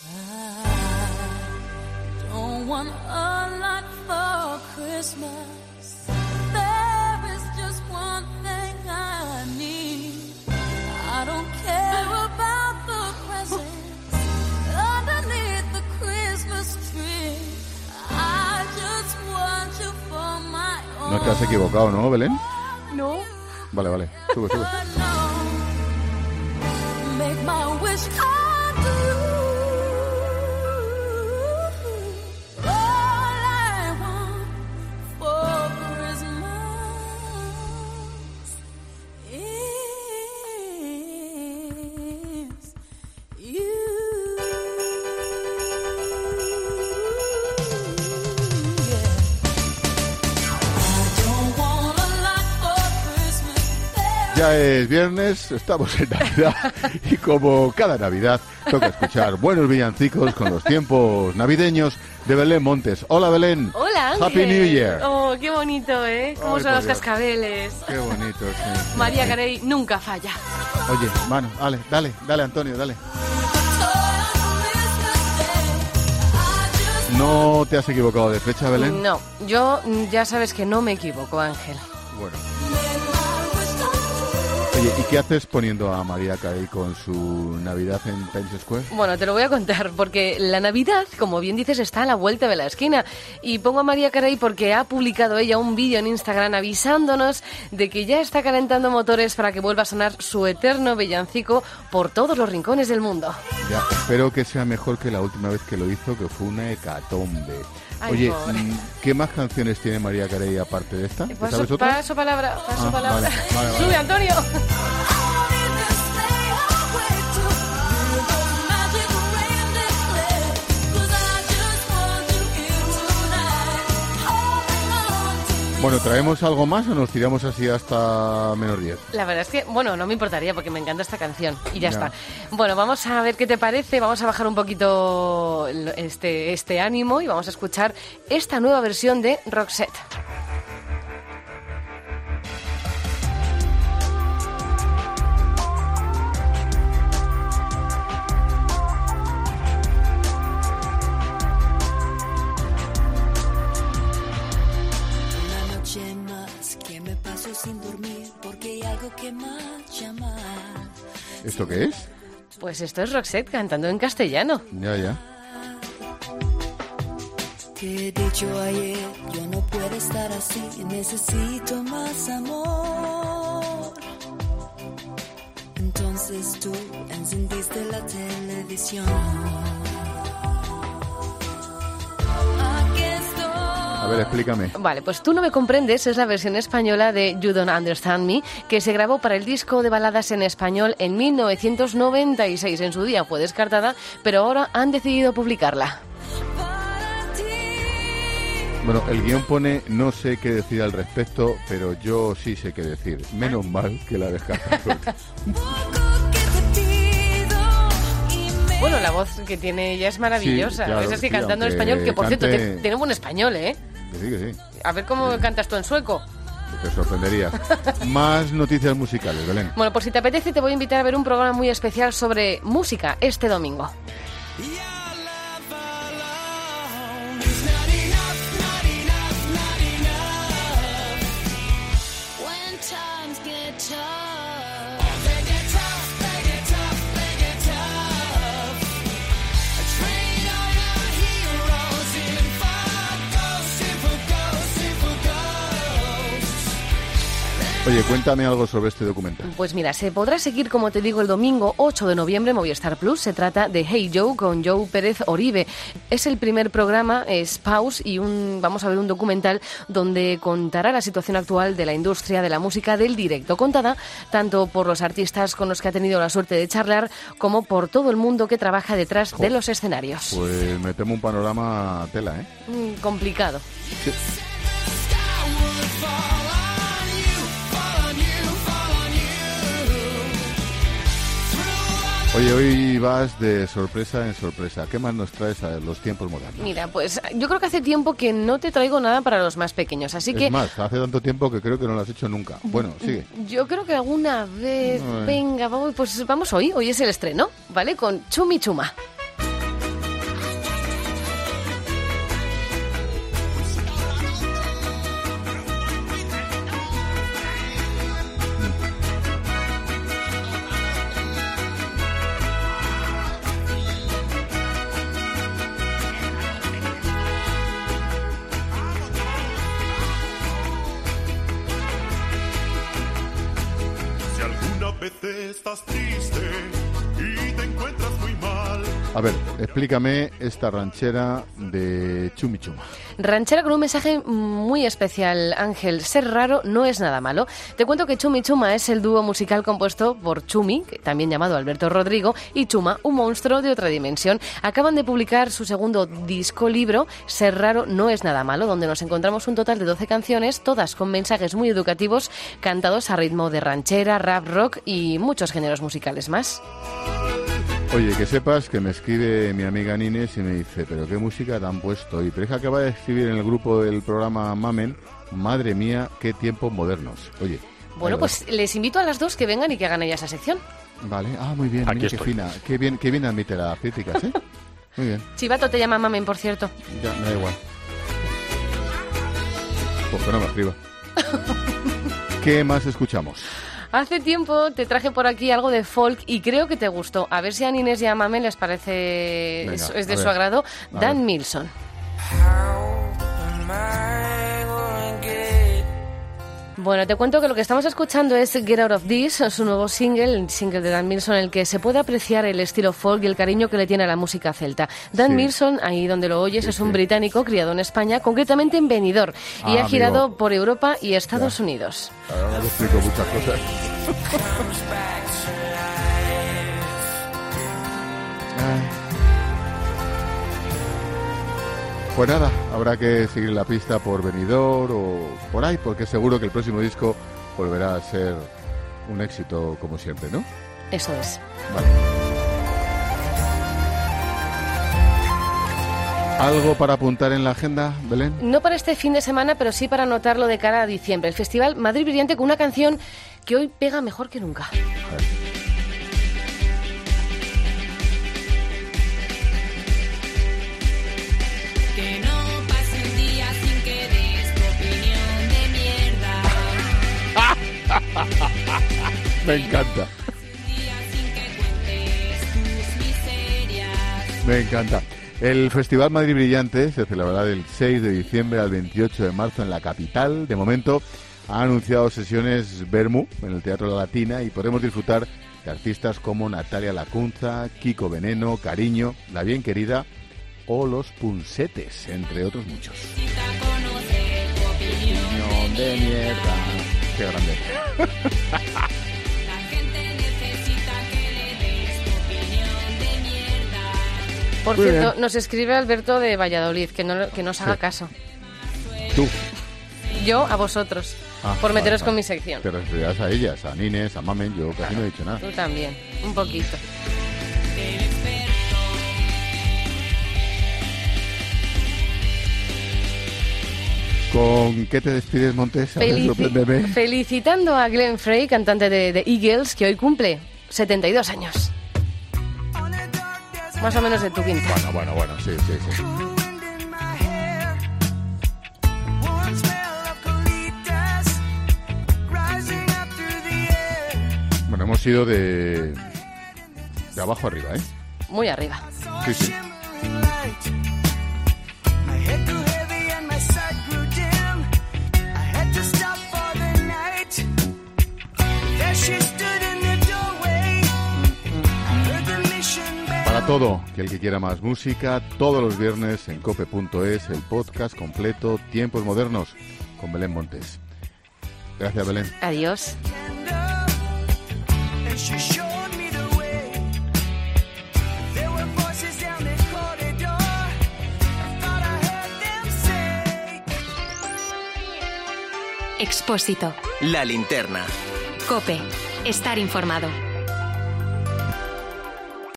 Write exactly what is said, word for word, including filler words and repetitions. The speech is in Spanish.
I don't want a lot for Christmas. There is just one thing I need. I don't care about the presents underneath the Christmas tree. I just want you for my own. No te has equivocado, ¿no, Belén? No. Vale, vale. Sube, sube. Make my wish come true. All I want for Christmas is you. Ya es viernes, estamos en Navidad y como cada Navidad toca escuchar buenos villancicos con los tiempos navideños de Belén Montes. Hola Belén. Hola Ángel. Happy New Year. Oh, qué bonito, ¿eh? Cómo Ay, son por los Dios. cascabeles. Qué bonito, sí. María Carey nunca falla. Oye, mano, dale, dale, dale Antonio, dale. ¿No te has equivocado de fecha, Belén? No, yo mm, ya sabes que no me equivoco, Ángel. Bueno. Oye, ¿y qué haces poniendo a María Carey con su Navidad en Times Square? Bueno, te lo voy a contar, porque la Navidad, como bien dices, está a la vuelta de la esquina. Y pongo a María Carey porque ha publicado ella un vídeo en Instagram avisándonos de que ya está calentando motores para que vuelva a sonar su eterno villancico por todos los rincones del mundo. Ya, espero que sea mejor que la última vez que lo hizo, que fue una hecatombe. Ay, Oye, pobre. ¿qué más canciones tiene María Carey aparte de esta? ¿Te Paso, sabes otra? paso palabra, paso Ah, palabra. vale, vale, vale. ¡Sube, Antonio! Bueno, ¿traemos algo más o nos tiramos así hasta menos diez? La verdad es que, bueno, no me importaría porque me encanta esta canción y ya, Ya. está. Bueno, vamos a ver qué te parece, vamos a bajar un poquito este, este ánimo y vamos a escuchar esta nueva versión de Roxette. Una noche más que me paso sin dormir porque hay algo que más llama. ¿Esto qué es? Pues esto es Roxette cantando en castellano. Ya, ya. Te he dicho ayer, yo no puedo estar así, necesito más amor. Entonces tú encendiste la televisión. Aquí estoy. A ver, explícame. Vale, pues Tú no me comprendes es la versión española de You Don't Understand Me, que se grabó para el disco de baladas en español en mil novecientos noventa y seis. En su día fue descartada, pero ahora han decidido publicarla. Bueno, el guión pone no sé qué decir al respecto, pero yo sí sé qué decir. Menos mal que la dejaste. Bueno, la voz que tiene ella es maravillosa. Sí, claro, es así, sí, cantando en aunque español, que por cierto, cante- tiene, tiene buen español, ¿eh? Que sí, que sí. A ver cómo cantas tú en sueco. Te sorprenderías. Más noticias musicales, Belén. Bueno, por si te apetece, te voy a invitar a ver un programa muy especial sobre música este domingo. Oye, cuéntame algo sobre este documental. Pues mira, se podrá seguir, como te digo, el domingo ocho de noviembre en Movistar Plus. Se trata de Hey Joe con Joe Pérez Oribe. Es el primer programa, es Pause, y un, vamos a ver un documental donde contará la situación actual de la industria de la música del directo, contada tanto por los artistas con los que ha tenido la suerte de charlar como por todo el mundo que trabaja detrás Jo. de los escenarios. Pues me temo un panorama tela, ¿eh? Mm, complicado. Sí. Oye, hoy vas de sorpresa en sorpresa. ¿Qué más nos traes a los tiempos modernos? Mira, pues yo creo que hace tiempo que no te traigo nada para los más pequeños, así que Es más, hace tanto tiempo que creo que no lo has hecho nunca. Bueno, sigue. yo creo que alguna vez... Ay. Venga, vamos, pues vamos hoy. Hoy es el estreno, ¿vale? Con Chumi Chuma. estás triste y te encuentras muy mal. A ver, explícame esta ranchera de Chumi Chuma. Ranchera con un mensaje muy especial, Ángel. Ser raro no es nada malo. Te cuento que Chumi Chuma es el dúo musical compuesto por Chumi, también llamado Alberto Rodrigo, y Chuma, un monstruo de otra dimensión. Acaban de publicar su segundo disco libro, Ser raro no es nada malo, donde nos encontramos un total de doce canciones, todas con mensajes muy educativos, cantados a ritmo de ranchera, rap, rock y muchos géneros musicales más. Oye, que sepas que me escribe mi amiga Nines y me dice, pero qué música te han puesto. Y Preja acaba de escribir en el grupo del programa Mamen, madre mía, qué tiempos modernos. Oye. Bueno, pues les invito a las dos que vengan y que hagan ella esa sección. Vale, ah, muy bien, Aquí mira qué estoy. fina, qué bien, qué bien admite las críticas, ¿eh? Muy bien. Chivato te llama Mamen, por cierto. Ya, me da igual. Pues que no me escriba. ¿Qué más escuchamos? Hace tiempo te traje por aquí algo de folk y creo que te gustó. A ver si a Inés y a Mamen les parece Venga, es, es de a su ver. agrado. A Dan ver. Milson. Bueno, te cuento que lo que estamos escuchando es Get Out of This, su nuevo single, el single de Dan Milson, en el que se puede apreciar el estilo folk y el cariño que le tiene a la música celta. Dan Sí. Milson, ahí donde lo oyes, Sí, es un sí. británico criado en España, concretamente en Benidorm, y Ah, ha girado amigo. por Europa y Estados Unidos. Ahora le explico muchas cosas. Ay. Pues nada, habrá que seguir la pista por Benidorm o por ahí, porque seguro que el próximo disco volverá a ser un éxito como siempre, ¿no? Eso es. Vale. ¿Algo para apuntar en la agenda, Belén? No para este fin de semana, pero sí para anotarlo de cara a diciembre. El Festival Madrid Brillante con una canción que hoy pega mejor que nunca. A ver. Que no pase un día sin que des tu opinión de mierda. Me encanta, Un día sin que cuentes tus miserias. me encanta. El Festival Madrid Brillante se celebrará del seis de diciembre al veintiocho de marzo en la capital. De momento ha anunciado sesiones Bermú en el Teatro La Latina y podremos disfrutar de artistas como Natalia Lacunza, Kiko Veneno, Cariño, La Bien Querida o Los Punsetes, entre otros muchos. Necesita conocer tu opinión Opinión de mierda. Qué grande. La gente necesita que le des tu opinión de mierda. Por Muy cierto, bien. nos escribe Alberto de Valladolid, que no, que nos haga Sí. caso. Tú. Yo a vosotros, Ah, por meteros vale, con vale. mi sección. Te referirás a ellas, a Nines, a Mamen, yo casi no he dicho nada. Tú también, un poquito. ¿Con qué te despides, Montes? A ver, Felici- sorpréndeme. felicitando a Glenn Frey, cantante de The Eagles, que hoy cumple setenta y dos años. Más o menos de tu quinta. Bueno, bueno, bueno, sí, sí, sí. Bueno, hemos ido de, de abajo arriba, ¿eh? Muy arriba. Sí, sí. Para todo, que el que quiera más música, todos los viernes en cope punto es, el podcast completo Tiempos Modernos, con Belén Montes. Gracias, Belén. Adiós. Expósito. La linterna. Cope. Estar informado.